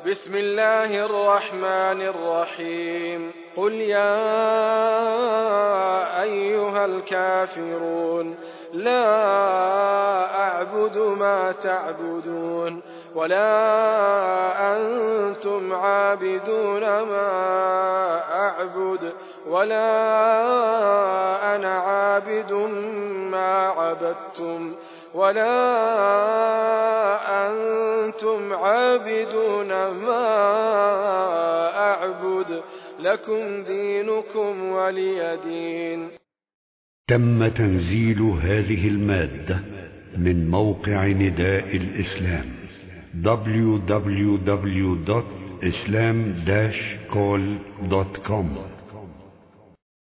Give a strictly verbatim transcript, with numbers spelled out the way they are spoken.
بسم الله الرحمن الرحيم قل يا أيها الكافرون لا أعبد ما تعبدون ولا أنتم عابدون ما أعبد ولا أنا عابد ما عبدتم ولا أنتم عابدون ما أعبد لكم دينكم ولي دين. تم تنزيل هذه المادة من موقع نداء الإسلام دبليو دبليو دبليو دوت إسلام داش كول دوت كوم.